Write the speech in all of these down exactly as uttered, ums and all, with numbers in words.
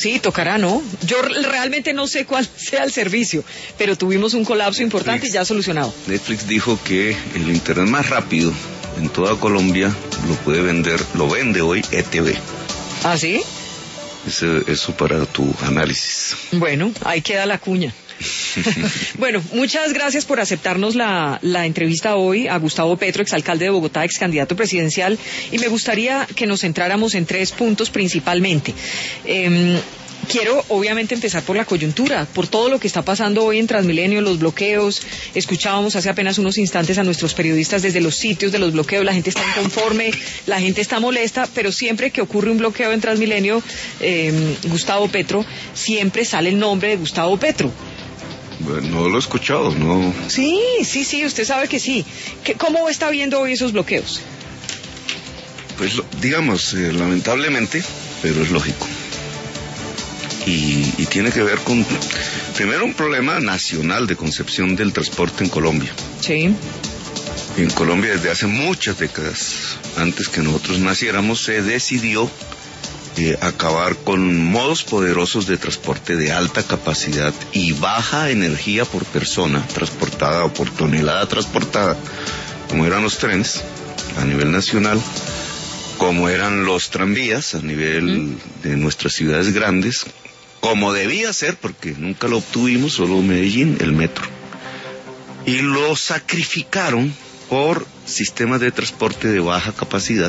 Sí, tocará, ¿no? Yo realmente no sé cuál sea el servicio, pero tuvimos un colapso importante Netflix, y ya solucionado. Netflix dijo que el internet más rápido en toda Colombia lo puede vender, lo vende hoy E T V. ¿Ah, sí? Eso, eso para tu análisis. Bueno, ahí queda la cuña. Bueno, muchas gracias por aceptarnos la, la entrevista hoy a Gustavo Petro, exalcalde de Bogotá, ex candidato presidencial, y me gustaría que nos centráramos en tres puntos principalmente. Eh, Quiero obviamente empezar por la coyuntura, por todo lo que está pasando hoy en Transmilenio, los bloqueos. Escuchábamos hace apenas unos instantes a nuestros periodistas desde los sitios de los bloqueos. La gente está inconforme, la gente está molesta, pero siempre que ocurre un bloqueo en Transmilenio, eh, Gustavo Petro, siempre sale el nombre de Gustavo Petro. Bueno, no lo he escuchado, ¿no? Sí, sí, sí, usted sabe que sí. ¿Cómo está viendo hoy esos bloqueos? Pues digamos, eh, lamentablemente, pero es lógico. Y, y tiene que ver con, primero, un problema nacional de concepción del transporte en Colombia. Sí. En Colombia, desde hace muchas décadas, antes que nosotros naciéramos, se decidió eh, acabar con modos poderosos de transporte de alta capacidad y baja energía por persona transportada o por tonelada transportada, como eran los trenes a nivel nacional, como eran los tranvías a nivel ¿Mm? de nuestras ciudades grandes, como debía ser, porque nunca lo obtuvimos, solo Medellín, el metro. Y lo sacrificaron por sistemas de transporte de baja capacidad,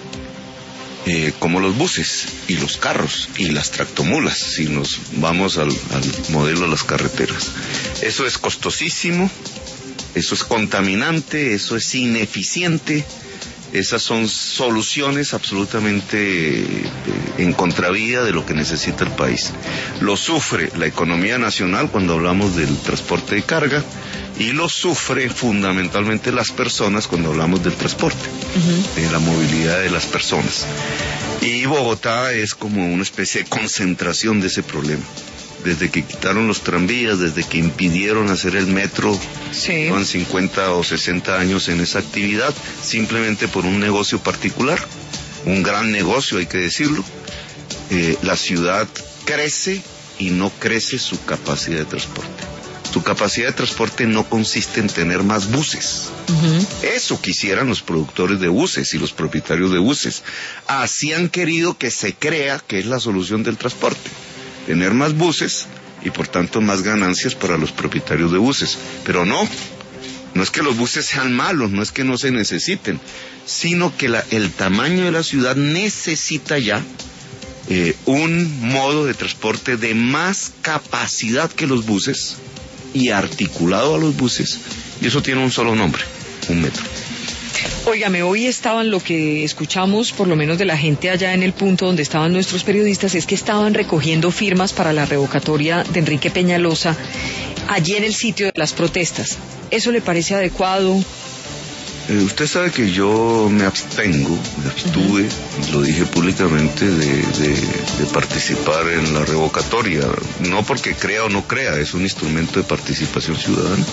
eh, como los buses y los carros y las tractomulas, si nos vamos al, al modelo de las carreteras. Eso es costosísimo, eso es contaminante, eso es ineficiente. Esas son soluciones absolutamente eh, en contravía de lo que necesita el país. Lo sufre la economía nacional cuando hablamos del transporte de carga y lo sufre fundamentalmente las personas cuando hablamos del transporte, uh-huh. de la movilidad de las personas. Y Bogotá es como una especie de concentración de ese problema. Desde que quitaron los tranvías, desde que impidieron hacer el metro, sí. Llevan cincuenta o sesenta años en esa actividad, simplemente por un negocio particular, un gran negocio, hay que decirlo. Eh, la ciudad crece y no crece su capacidad de transporte. Su capacidad de transporte no consiste en tener más buses. Uh-huh. Eso quisieran los productores de buses y los propietarios de buses. Así han querido que se crea que es la solución del transporte. Tener más buses y por tanto más ganancias para los propietarios de buses. Pero no, no es que los buses sean malos, no es que no se necesiten, sino que la, el tamaño de la ciudad necesita ya eh, un modo de transporte de más capacidad que los buses y articulado a los buses, y eso tiene un solo nombre, un metro. Óigame, hoy estaban, lo que escuchamos, por lo menos de la gente allá en el punto donde estaban nuestros periodistas, es que estaban recogiendo firmas para la revocatoria de Enrique Peñalosa allí en el sitio de las protestas. ¿Eso le parece adecuado? Eh, usted sabe que yo me abstengo, me abstuve, uh-huh. lo dije públicamente, de, de, de participar en la revocatoria. No porque crea o no crea, es un instrumento de participación ciudadana.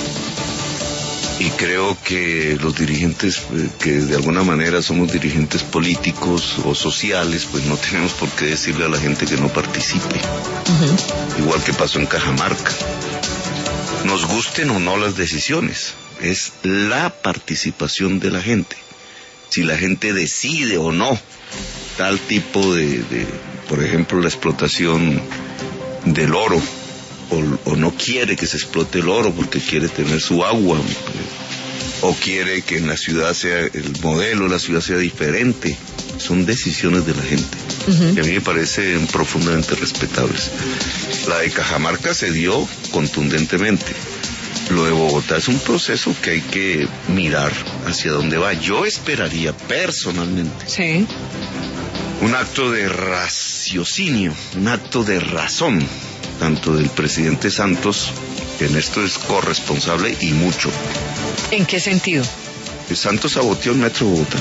Y creo que los dirigentes, eh, que de alguna manera somos dirigentes políticos o sociales, pues no tenemos por qué decirle a la gente que no participe. Uh-huh. Igual que pasó en Cajamarca. Nos gusten o no las decisiones, es la participación de la gente. Si la gente decide o no tal tipo de, de por ejemplo, la explotación del oro, O, o no quiere que se explote el oro porque quiere tener su agua, o quiere que en la ciudad sea, el modelo de la ciudad sea diferente. Son decisiones de la gente, uh-huh. que a mí me parecen profundamente respetables. La de Cajamarca se dio contundentemente. Lo de Bogotá es un proceso que hay que mirar hacia dónde va. Yo esperaría personalmente sí. un acto de raciocinio, un acto de razón, tanto del presidente Santos, que en esto es corresponsable y mucho. ¿En qué sentido? Santos saboteó el metro de Bogotá.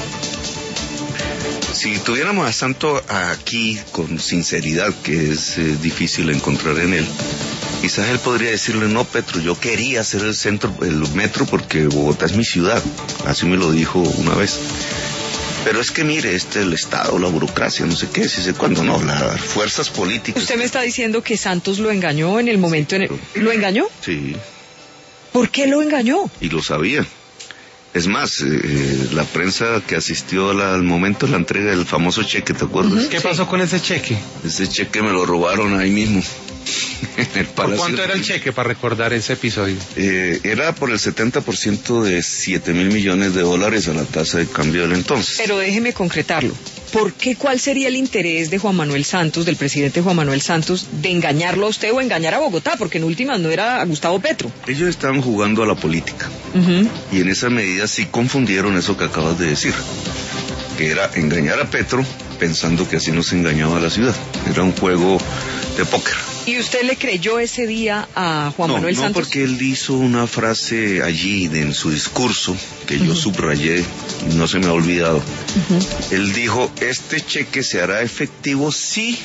Si tuviéramos a Santos aquí con sinceridad, que es eh, difícil encontrar en él, quizás él podría decirle: no, Petro, yo quería hacer el centro, el metro porque Bogotá es mi ciudad. Así me lo dijo una vez. Pero es que mire, este el Estado, la burocracia, no sé qué, si sé cuándo no, las fuerzas políticas. ¿Usted me está diciendo que Santos lo engañó en el momento en el... ¿Lo engañó? Sí. ¿Por qué lo engañó? Y lo sabía. Es más, eh, la prensa que asistió a la, al momento de la entrega del famoso cheque, ¿te acuerdas? ¿Qué pasó con ese cheque? Ese cheque me lo robaron ahí mismo. En el ¿Por cuánto era el cheque, para recordar ese episodio? Eh, era por el setenta por ciento de siete mil millones de dólares a la tasa de cambio del entonces. Pero déjeme concretarlo. ¿Por qué, cuál sería el interés de Juan Manuel Santos, del presidente Juan Manuel Santos, de engañarlo a usted o engañar a Bogotá? Porque en últimas no era a Gustavo Petro. Ellos estaban jugando a la política. Uh-huh. Y en esa medida sí confundieron eso que acabas de decir, que era engañar a Petro pensando que así no se engañaba a la ciudad. Era un juego de póker. ¿Y usted le creyó ese día a Juan no, Manuel no, Santos? No, porque él hizo una frase allí de, en su discurso que uh-huh. yo subrayé y no se me ha olvidado. Uh-huh. Él dijo, este cheque se hará efectivo si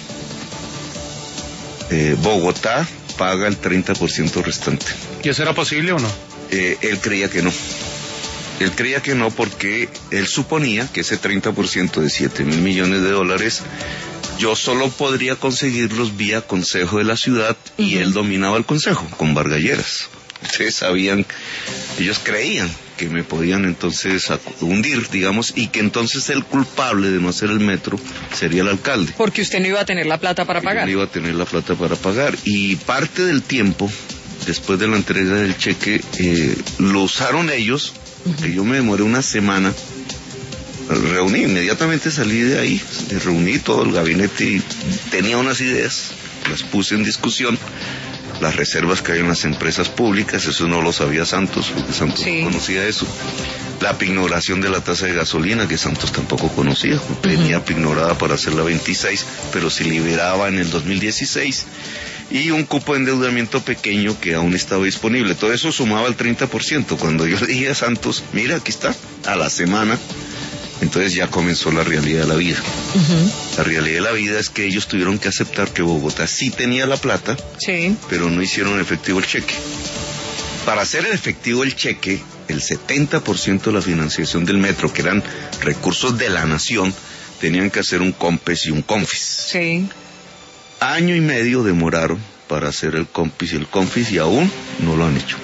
eh, Bogotá paga el treinta por ciento restante. ¿Y eso era posible o no? Eh, él creía que no. Él creía que no porque él suponía que ese treinta por ciento de siete mil millones de dólares yo solo podría conseguirlos vía consejo de la ciudad uh-huh. y él dominaba el consejo con Vargas Lleras. Ustedes sabían, ellos creían que me podían entonces hundir, digamos, y que entonces el culpable de no hacer el metro sería el alcalde. Porque usted no iba a tener la plata para pagar. No iba a tener la plata para pagar. Y parte del tiempo, después de la entrega del cheque, eh, lo usaron ellos, uh-huh. que yo me demoré una semana. Reuní, inmediatamente salí de ahí, reuní todo el gabinete y tenía unas ideas, las puse en discusión, las reservas que hay en las empresas públicas, eso no lo sabía Santos, porque Santos sí. no conocía eso, la pignoración de la tasa de gasolina, que Santos tampoco conocía, tenía uh-huh. pignorada para hacer la veintiséis, pero se liberaba en el dos mil dieciséis, y un cupo de endeudamiento pequeño que aún estaba disponible, todo eso sumaba el treinta por ciento, cuando yo le dije a Santos, mira, aquí está, a la semana, entonces ya comenzó la realidad de la vida. Uh-huh. La realidad de la vida es que ellos tuvieron que aceptar que Bogotá sí tenía la plata, sí. pero no hicieron efectivo el cheque. Para hacer efectivo el cheque, el setenta por ciento de la financiación del metro, que eran recursos de la nación, tenían que hacer un COMPES y un CONFIS. Sí. Año y medio demoraron para hacer el COMPES y el CONFIS y aún no lo han hecho.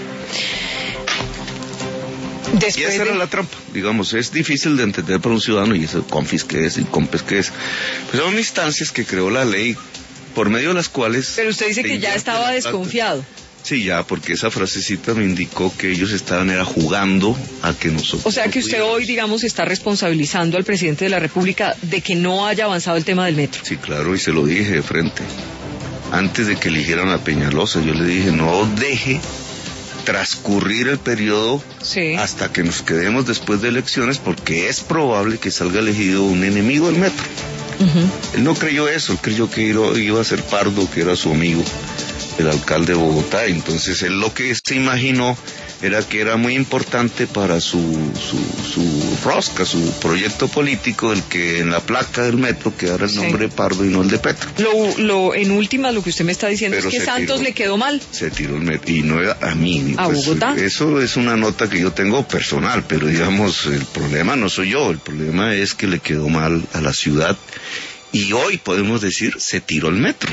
Después y esa de... era la trampa, digamos, es difícil de entender para un ciudadano, y eso, confis qué es, y compes qué es. Pues son instancias que creó la ley, por medio de las cuales... Pero usted dice que ya estaba desconfiado. Sí, ya, porque esa frasecita me indicó que ellos estaban era jugando a que nosotros... O sea que usted hoy, digamos, está responsabilizando al presidente de la República de que no haya avanzado el tema del metro. Sí, claro, y se lo dije de frente. Antes de que eligieran a Peñalosa, yo le dije, no deje transcurrir el periodo sí. hasta que nos quedemos después de elecciones, porque es probable que salga elegido un enemigo del metro. Uh-huh. Él no creyó eso, él creyó que iba a ser Pardo, que era su amigo, el alcalde de Bogotá. Entonces él lo que se imaginó era que era muy importante para su, su, su rosca, su proyecto político, el que en la placa del metro quedara el nombre sí. de Pardo y no el de Petro. Lo, lo, en última, lo que usted me está diciendo Pero es que Santos tiró, le quedó mal. Se tiró el metro, y no era a mí. ¿A pues, Bogotá? Eso es una nota que yo tengo personal, pero digamos, el problema no soy yo, el problema es que le quedó mal a la ciudad, y hoy podemos decir, se tiró el metro.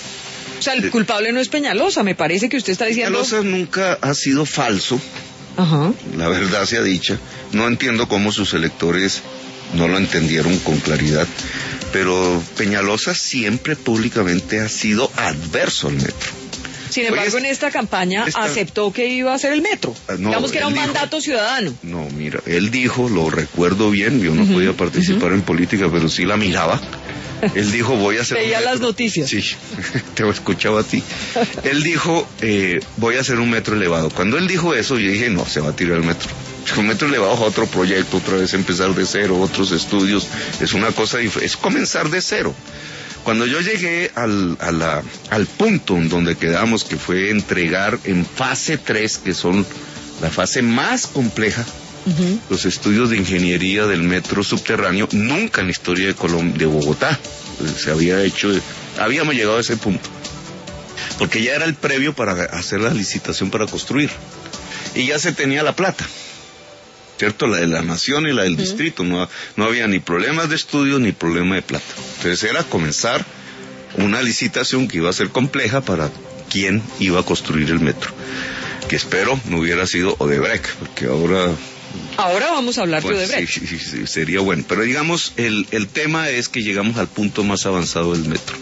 O sea, el culpable no es Peñalosa, me parece que usted está diciendo... Peñalosa nunca ha sido falso, Ajá. la verdad sea dicha. No entiendo cómo sus electores no lo entendieron con claridad, pero Peñalosa siempre públicamente ha sido adverso al metro. Sin embargo, Oye, en esta campaña esta... aceptó que iba a hacer el metro. No, Digamos que era un dijo... mandato ciudadano. No, mira, él dijo, lo recuerdo bien, yo no uh-huh. podía participar uh-huh. en política, pero sí la miraba. Él dijo, voy a hacer Veía un metro. las noticias. Sí, te escuchaba a ti. Él dijo, eh, voy a hacer un metro elevado. Cuando él dijo eso, yo dije, no, se va a tirar el metro. Un metro elevado es otro proyecto, otra vez empezar de cero, otros estudios. Es una cosa diferente, es comenzar de cero. Cuando yo llegué al, a la, al punto en donde quedamos, que fue entregar en fase tres, que son la fase más compleja, Uh-huh. los estudios de ingeniería del metro subterráneo, nunca en la historia de Colombia, de Bogotá, se había hecho, habíamos llegado a ese punto, porque ya era el previo para hacer la licitación para construir, y ya se tenía la plata, ¿cierto? La de la nación y la del uh-huh. distrito. No, no había ni problemas de estudio ni problema de plata. Entonces era comenzar una licitación que iba a ser compleja para quién iba a construir el metro, que espero no hubiera sido Odebrecht, porque ahora... Ahora vamos a hablar bueno, de Odebrecht. Sí, sí, sí, sería bueno, pero digamos, el, el tema es que llegamos al punto más avanzado del metro.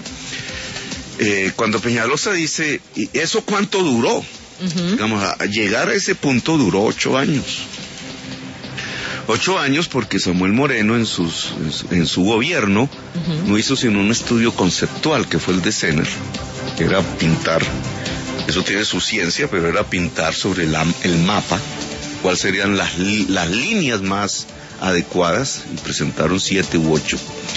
Eh, cuando Peñalosa dice, ¿y eso cuánto duró? Uh-huh. Digamos, a, a llegar a ese punto duró ocho años. Ocho años porque Samuel Moreno en, sus, en, su, en su gobierno uh-huh. no hizo sino un estudio conceptual, que fue el de Senner, que era pintar, eso tiene su ciencia, pero era pintar sobre la, el mapa cuáles serían las, las líneas más adecuadas, y presentaron siete u ocho.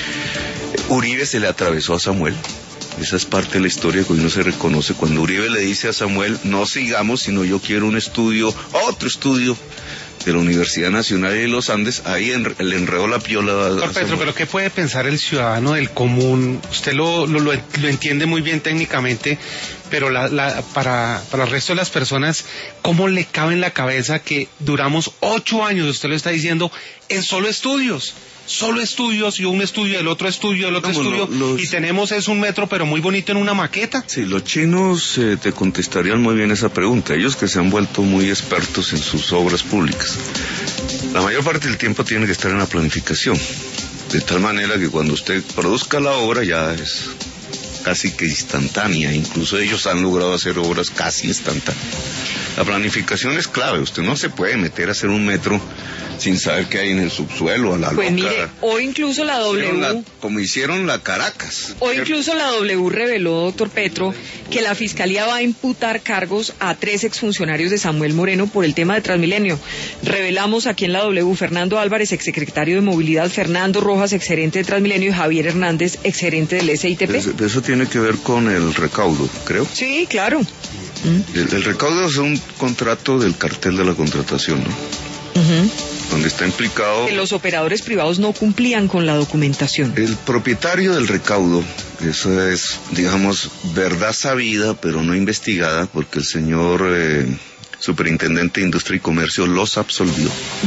Uribe se le atravesó a Samuel. Esa es parte de la historia que hoy no se reconoce. Cuando Uribe le dice a Samuel, no sigamos, sino yo quiero un estudio, otro estudio de la Universidad Nacional de los Andes, ahí en, le enredó la piola a Doctor Petro, pero ¿qué puede pensar el ciudadano del común? Usted lo, lo, lo, lo entiende muy bien técnicamente, pero la, la, para, para el resto de las personas, ¿cómo le cabe en la cabeza que duramos ocho años, usted lo está diciendo, en solo estudios? Solo estudios y un estudio del otro estudio del otro no, estudio lo, los... y tenemos es un metro pero muy bonito en una maqueta. Sí, los chinos eh, te contestarían muy bien esa pregunta, ellos que se han vuelto muy expertos en sus obras públicas. La mayor parte del tiempo tiene que estar en la planificación, de tal manera que cuando usted produzca la obra ya es casi que instantánea, incluso ellos han logrado hacer obras casi instantáneas. La planificación es clave, usted no se puede meter a hacer un metro sin saber qué hay en el subsuelo, a la pues loca. Mire, hoy incluso la W... La, como hicieron la Caracas. Hoy ¿cierto? Incluso la W reveló, doctor Petro, que la Fiscalía va a imputar cargos a tres exfuncionarios de Samuel Moreno por el tema de Transmilenio. Revelamos aquí en la W, Fernando Álvarez, exsecretario de Movilidad, Fernando Rojas, exgerente de Transmilenio, y Javier Hernández, exgerente del S I T P. Eso, eso tiene que ver con el recaudo, creo. Sí, claro. El, el recaudo es un contrato del cartel de la contratación, ¿no? Uh-huh. Donde está implicado... Que los operadores privados no cumplían con la documentación. El propietario del recaudo, eso es, digamos, verdad sabida, pero no investigada, porque el señor eh, superintendente de Industria y Comercio los absolvió.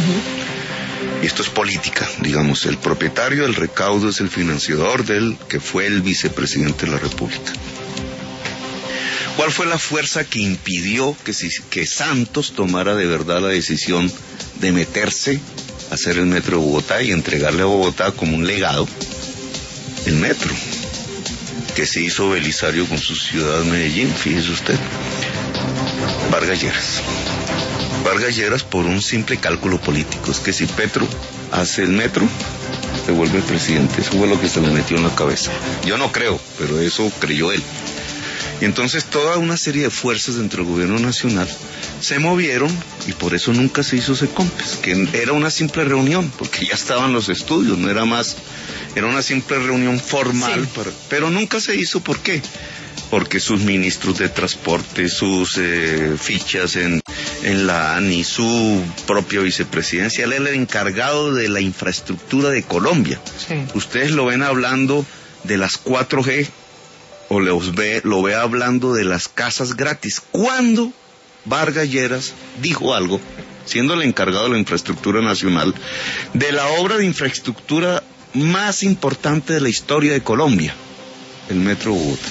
Uh-huh. Y esto es política, digamos, el propietario del recaudo es el financiador del que fue el vicepresidente de la República. ¿Cuál fue la fuerza que impidió que, si, que Santos tomara de verdad la decisión de meterse a hacer el metro de Bogotá y entregarle a Bogotá como un legado el metro que se hizo Belisario con su ciudad Medellín? Fíjese usted, Vargas Lleras. Vargas Lleras por un simple cálculo político, es que si Petro hace el metro se vuelve presidente. Eso fue lo que se le metió en la cabeza. Yo no creo, pero eso creyó él. Y entonces toda una serie de fuerzas dentro del gobierno nacional se movieron y por eso nunca se hizo Secompes, que era una simple reunión, porque ya estaban los estudios, no era más, era una simple reunión formal, sí. para, pero nunca se hizo. ¿Por qué? Porque sus ministros de transporte, sus eh, fichas en, en la A N I, su propia vicepresidencia, él era el encargado de la infraestructura de Colombia. Sí. Ustedes lo ven hablando de las cuatro G, o los ve, lo ve hablando de las casas gratis. ¿Cuándo Vargas Lleras dijo algo, siendo el encargado de la infraestructura nacional, de la obra de infraestructura más importante de la historia de Colombia, el Metro de Bogotá?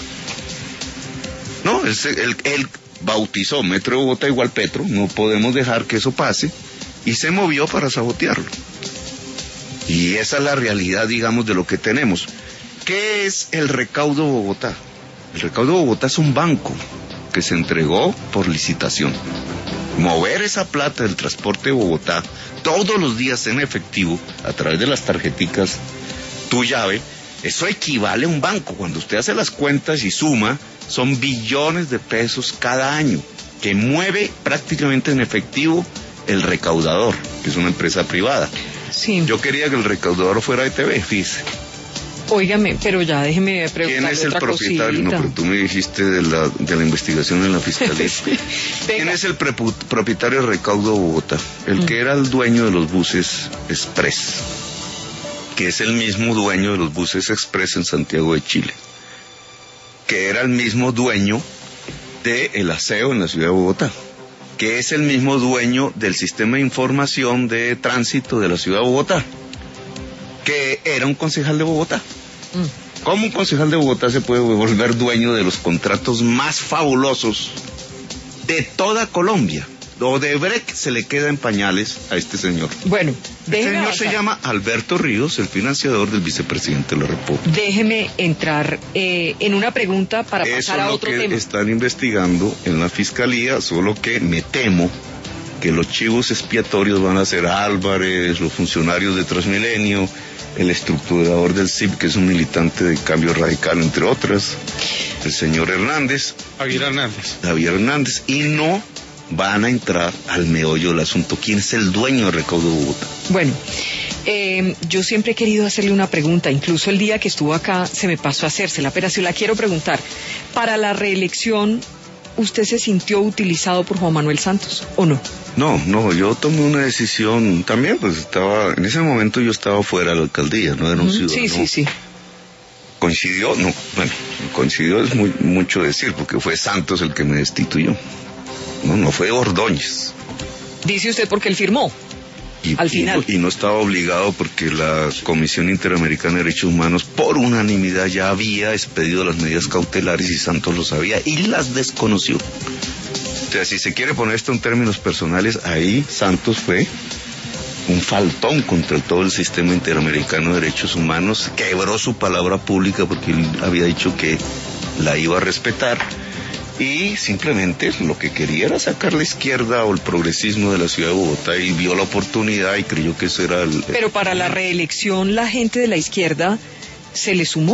No, él, él, él bautizó Metro de Bogotá igual Petro, no podemos dejar que eso pase, y se movió para sabotearlo. Y esa es la realidad, digamos, de lo que tenemos. ¿Qué es el recaudo Bogotá? El recaudo Bogotá es un banco que se entregó por licitación. Mover esa plata del transporte de Bogotá todos los días en efectivo a través de las tarjeticas Tu Llave, eso equivale a un banco. Cuando usted hace las cuentas y suma, son billones de pesos cada año que mueve prácticamente en efectivo el recaudador, que es una empresa privada. Sí. Yo quería que el recaudador fuera E T V, fíjese. Óigame, pero ya déjeme preguntarle ¿Quién es el otra propietario? cosita. No, pero tú me dijiste de la, de la investigación en la Fiscalía. Sí. ¿Quién es el prepu, propietario del recaudo de Bogotá? El mm. que era el dueño de los buses Express, que es el mismo dueño de los buses Express en Santiago de Chile, que era el mismo dueño del aseo en la ciudad de Bogotá. que es el mismo dueño del sistema de información de tránsito de la ciudad de Bogotá, que era un concejal de Bogotá. Mm. ¿Cómo un concejal de Bogotá se puede volver dueño de los contratos más fabulosos de toda Colombia? Odebrecht se le queda en pañales a este señor. Bueno, este señor avanzar. Se llama Alberto Ríos, el financiador del vicepresidente de la República. Déjeme entrar eh, en una pregunta para Eso pasar a otro tema. Eso es lo que están investigando en la Fiscalía, solo que me temo que los chivos expiatorios van a ser Álvarez, los funcionarios de Transmilenio, el estructurador del C I P, que es un militante de Cambio Radical, entre otras, el señor Hernández. Javier Hernández. Javier Hernández, y no van a entrar al meollo del asunto. ¿Quién es el dueño del recaudo de Bogotá? Bueno, eh, yo siempre he querido hacerle una pregunta, incluso el día que estuvo acá se me pasó a hacérsela, pero se la quiero preguntar. Para la reelección, ¿usted se sintió utilizado por Juan Manuel Santos o no? No, no, yo tomé una decisión, también pues estaba, en ese momento yo estaba fuera de la alcaldía, no era un ciudadano. Sí, sí, sí. ¿Coincidió? No, bueno, coincidió es muy, mucho decir, porque fue Santos el que me destituyó. No, no fue Ordóñez. Dice usted porque él firmó. Y, al final. Y no, y no estaba obligado porque la Comisión Interamericana de Derechos Humanos por unanimidad ya había expedido las medidas cautelares y Santos lo sabía y las desconoció. O sea, si se quiere poner esto en términos personales, ahí Santos fue un faltón contra todo el sistema interamericano de derechos humanos, quebró su palabra pública porque él había dicho que la iba a respetar. Y simplemente lo que quería era sacar la izquierda o el progresismo de la ciudad de Bogotá y vio la oportunidad y creyó que eso era el... Pero para la reelección la gente de la izquierda se le sumó.